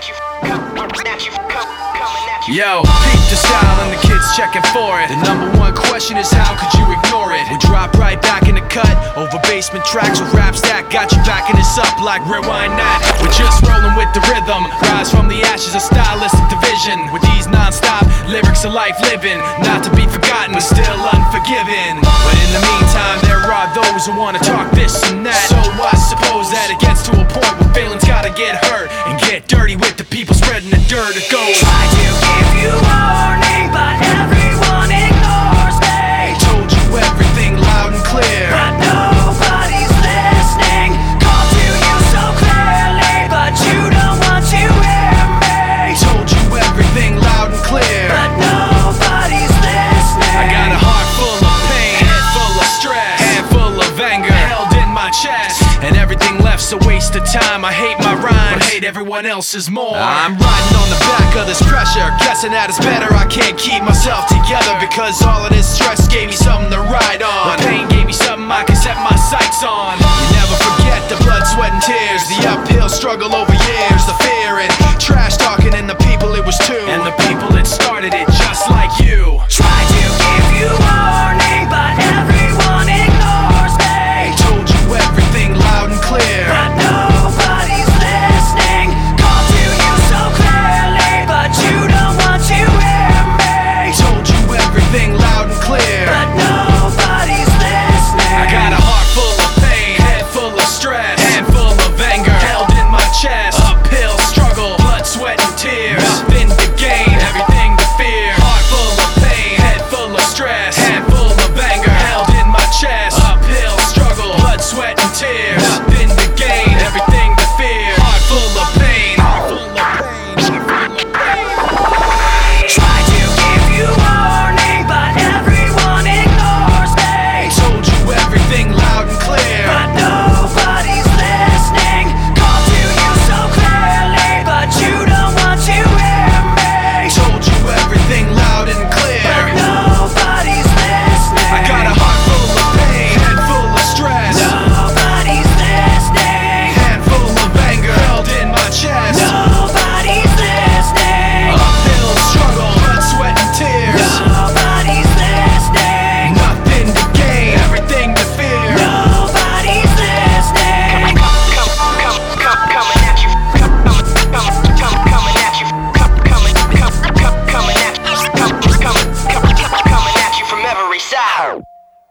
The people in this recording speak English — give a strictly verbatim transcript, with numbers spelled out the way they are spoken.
Yo, peep the style and the kids checking for it. The number one question is how could you ignore it? We drop right back in the cut, over basement tracks with raps that got you backing us up like rewind that. We're just rolling with the rhythm, rise from the ashes of stylistic division. With these non-stop lyrics of life living, not to be forgotten but still unforgiven. But in the meantime there are those who wanna talk this and that. So I suppose that it gets to a point where feelings gotta get hurt and get dirty with the people spreading the dirt. It goes, try to give you warning, but everyone ignores me. Told you everything loud and clear, but nobody's listening. Called to you so clearly, but you don't want to hear me. Told you everything loud and clear, but nobody's listening. I got a heart full of pain, head full of stress, hand full of anger held in my chest, and everything left's a waste of time. I hate my rhymes, but hate everyone else's more. I'm riding on the back of this pressure, guessing that it's better I can't keep myself together, because all of this stress gave me something to ride on. But